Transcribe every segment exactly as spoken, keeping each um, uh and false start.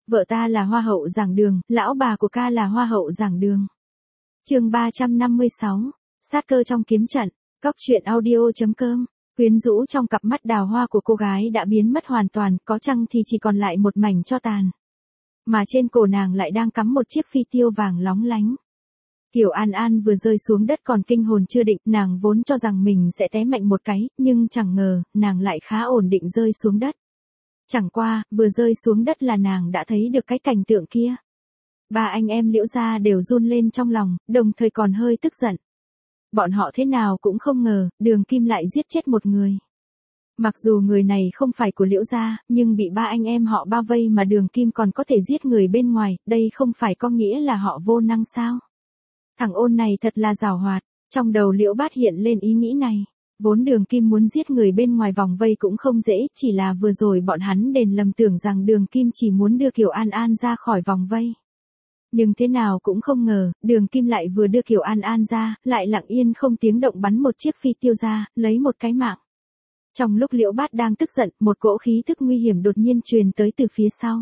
Vợ ta là hoa hậu giảng đường, lão bà của ca là hoa hậu giảng đường. Chương ba trăm năm mươi sáu. Sát cơ trong kiếm trận. Cóc truyện audio.com. Quyến rũ trong cặp mắt đào hoa của cô gái đã biến mất hoàn toàn, có chăng thì chỉ còn lại một mảnh tro tàn. Mà trên cổ nàng lại đang cắm một chiếc phi tiêu vàng lóng lánh. Kiều An An vừa rơi xuống đất còn kinh hồn chưa định, nàng vốn cho rằng mình sẽ té mạnh một cái, nhưng chẳng ngờ, nàng lại khá ổn định rơi xuống đất. Chẳng qua, vừa rơi xuống đất là nàng đã thấy được cái cảnh tượng kia. Ba anh em Liễu gia đều run lên trong lòng, đồng thời còn hơi tức giận. Bọn họ thế nào cũng không ngờ, Đường Kim lại giết chết một người. Mặc dù người này không phải của Liễu gia, nhưng bị ba anh em họ bao vây mà Đường Kim còn có thể giết người bên ngoài, đây không phải có nghĩa là họ vô năng sao? Thằng ôn này thật là giàu hoạt, trong đầu Liễu Bát hiện lên ý nghĩ này. Vốn Đường Kim muốn giết người bên ngoài vòng vây cũng không dễ, chỉ là vừa rồi bọn hắn đền lầm tưởng rằng Đường Kim chỉ muốn đưa Kiều An An ra khỏi vòng vây. Nhưng thế nào cũng không ngờ, Đường Kim lại vừa đưa Kiều An An ra, lại lặng yên không tiếng động bắn một chiếc phi tiêu ra, lấy một cái mạng. Trong lúc Liễu Bát đang tức giận, một cỗ khí thức nguy hiểm đột nhiên truyền tới từ phía sau.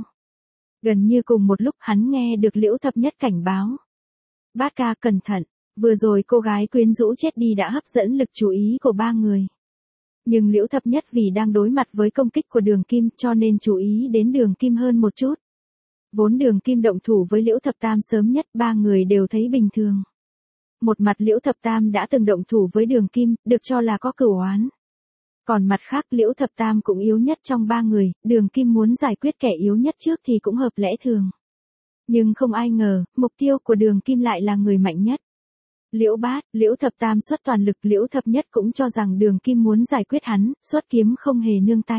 Gần như cùng một lúc hắn nghe được Liễu Thập Nhất cảnh báo. Bát ca cẩn thận, vừa rồi cô gái quyến rũ chết đi đã hấp dẫn lực chú ý của ba người. Nhưng Liễu Thập Nhất vì đang đối mặt với công kích của Đường Kim cho nên chú ý đến Đường Kim hơn một chút. Vốn Đường Kim động thủ với Liễu Thập Tam sớm nhất, ba người đều thấy bình thường. Một mặt Liễu Thập Tam đã từng động thủ với Đường Kim, được cho là có cửu oán. Còn mặt khác Liễu Thập Tam cũng yếu nhất trong ba người, Đường Kim muốn giải quyết kẻ yếu nhất trước thì cũng hợp lẽ thường. Nhưng không ai ngờ, mục tiêu của Đường Kim lại là người mạnh nhất. Liễu Bát, Liễu Thập Tam xuất toàn lực, Liễu Thập Nhất cũng cho rằng Đường Kim muốn giải quyết hắn, xuất kiếm không hề nương tay.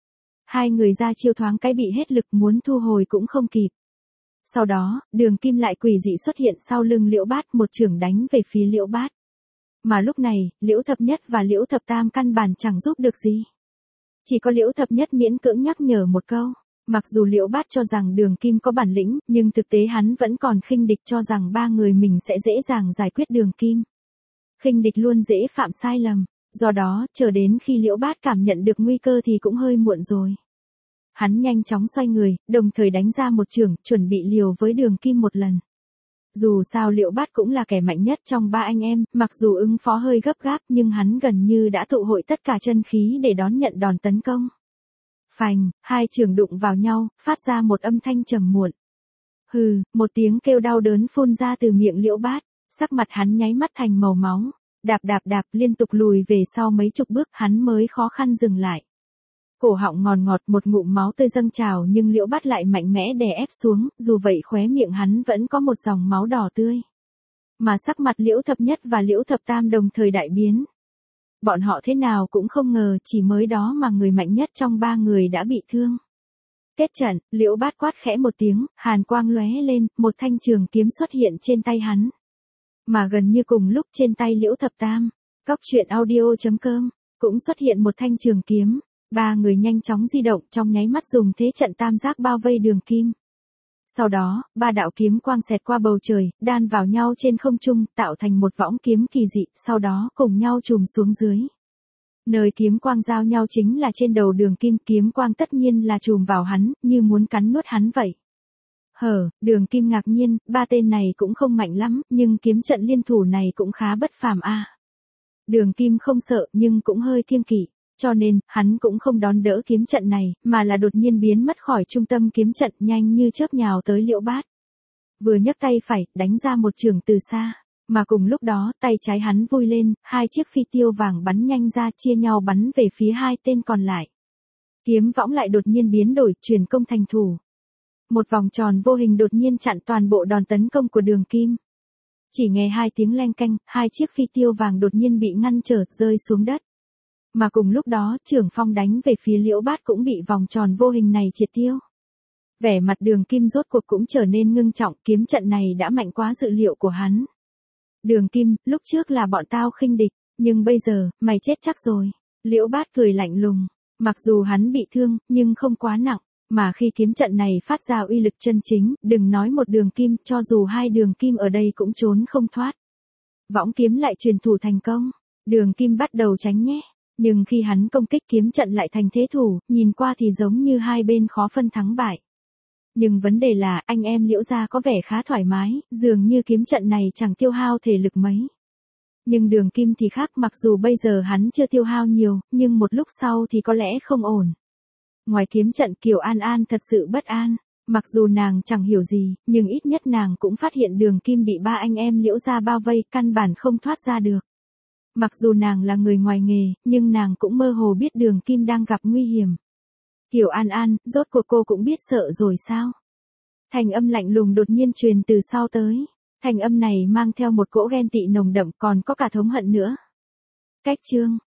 Hai người ra chiêu thoáng cái bị hết lực, muốn thu hồi cũng không kịp. Sau đó, Đường Kim lại quỷ dị xuất hiện sau lưng Liễu Bát, một chưởng đánh về phía Liễu Bát. Mà lúc này, Liễu Thập Nhất và Liễu Thập Tam căn bản chẳng giúp được gì. Chỉ có Liễu Thập Nhất miễn cưỡng nhắc nhở một câu. Mặc dù Liễu Bát cho rằng Đường Kim có bản lĩnh, nhưng thực tế hắn vẫn còn khinh địch cho rằng ba người mình sẽ dễ dàng giải quyết Đường Kim. Khinh địch luôn dễ phạm sai lầm, do đó, chờ đến khi Liễu Bát cảm nhận được nguy cơ thì cũng hơi muộn rồi. Hắn nhanh chóng xoay người, đồng thời đánh ra một chưởng, chuẩn bị liều với Đường Kim một lần. Dù sao Liễu Bát cũng là kẻ mạnh nhất trong ba anh em, mặc dù ứng phó hơi gấp gáp nhưng hắn gần như đã tụ hội tất cả chân khí để đón nhận đòn tấn công. Phành, hai chưởng đụng vào nhau, phát ra một âm thanh trầm muộn. Hừ, một tiếng kêu đau đớn phun ra từ miệng Liễu Bát, sắc mặt hắn nháy mắt thành màu máu, đạp đạp đạp liên tục lùi về sau mấy chục bước hắn mới khó khăn dừng lại. Cổ họng ngọt ngọt một ngụm máu tươi dâng trào nhưng Liễu Bát lại mạnh mẽ đè ép xuống, dù vậy khóe miệng hắn vẫn có một dòng máu đỏ tươi. Mà sắc mặt Liễu Thập Nhất và Liễu Thập Tam đồng thời đại biến. Bọn họ thế nào cũng không ngờ chỉ mới đó mà người mạnh nhất trong ba người đã bị thương. Kết trận, Liễu Bát quát khẽ một tiếng, hàn quang lóe lên, một thanh trường kiếm xuất hiện trên tay hắn. Mà gần như cùng lúc trên tay Liễu Thập Tam, cóc truyện audio.com, cũng xuất hiện một thanh trường kiếm. Ba người nhanh chóng di động trong nháy mắt dùng thế trận tam giác bao vây Đường Kim. Sau đó, ba đạo kiếm quang xẹt qua bầu trời, đan vào nhau trên không trung, tạo thành một võng kiếm kỳ dị, sau đó cùng nhau trùm xuống dưới. Nơi kiếm quang giao nhau chính là trên đầu Đường Kim, kiếm quang tất nhiên là trùm vào hắn, như muốn cắn nuốt hắn vậy. Hở, Đường Kim ngạc nhiên, ba tên này cũng không mạnh lắm, nhưng kiếm trận liên thủ này cũng khá bất phàm a. À. Đường Kim không sợ nhưng cũng hơi kiêng kỵ. Cho nên, hắn cũng không đón đỡ kiếm trận này, mà là đột nhiên biến mất khỏi trung tâm kiếm trận nhanh như chớp nhào tới Liễu Bát. Vừa nhấc tay phải, đánh ra một chưởng từ xa. Mà cùng lúc đó, tay trái hắn vui lên, hai chiếc phi tiêu vàng bắn nhanh ra chia nhau bắn về phía hai tên còn lại. Kiếm võng lại đột nhiên biến đổi, chuyển công thành thủ. Một vòng tròn vô hình đột nhiên chặn toàn bộ đòn tấn công của Đường Kim. Chỉ nghe hai tiếng leng keng, hai chiếc phi tiêu vàng đột nhiên bị ngăn trở, rơi xuống đất. Mà cùng lúc đó, chưởng phong đánh về phía Liễu Bát cũng bị vòng tròn vô hình này triệt tiêu. Vẻ mặt Đường Kim rốt cuộc cũng trở nên ngưng trọng, kiếm trận này đã mạnh quá dự liệu của hắn. Đường Kim, lúc trước là bọn tao khinh địch, nhưng bây giờ, mày chết chắc rồi. Liễu Bát cười lạnh lùng, mặc dù hắn bị thương, nhưng không quá nặng, mà khi kiếm trận này phát ra uy lực chân chính, đừng nói một Đường Kim, cho dù hai Đường Kim ở đây cũng trốn không thoát. Võng kiếm lại truyền thủ thành công, Đường Kim bắt đầu tránh nhé. Nhưng khi hắn công kích kiếm trận lại thành thế thủ, nhìn qua thì giống như hai bên khó phân thắng bại. Nhưng vấn đề là, anh em Liễu gia có vẻ khá thoải mái, dường như kiếm trận này chẳng tiêu hao thể lực mấy. Nhưng Đường Kim thì khác, mặc dù bây giờ hắn chưa tiêu hao nhiều, nhưng một lúc sau thì có lẽ không ổn. Ngoài kiếm trận, Kiều An An thật sự bất an. Mặc dù nàng chẳng hiểu gì, nhưng ít nhất nàng cũng phát hiện Đường Kim bị ba anh em Liễu gia bao vây, căn bản không thoát ra được. Mặc dù nàng là người ngoài nghề, nhưng nàng cũng mơ hồ biết Đường Kim đang gặp nguy hiểm. Kiều An An, rốt cuộc cô cũng biết sợ rồi sao? Thành âm lạnh lùng đột nhiên truyền từ sau tới. Thành âm này mang theo một cỗ ghen tị nồng đậm, còn có cả thống hận nữa. Cách chương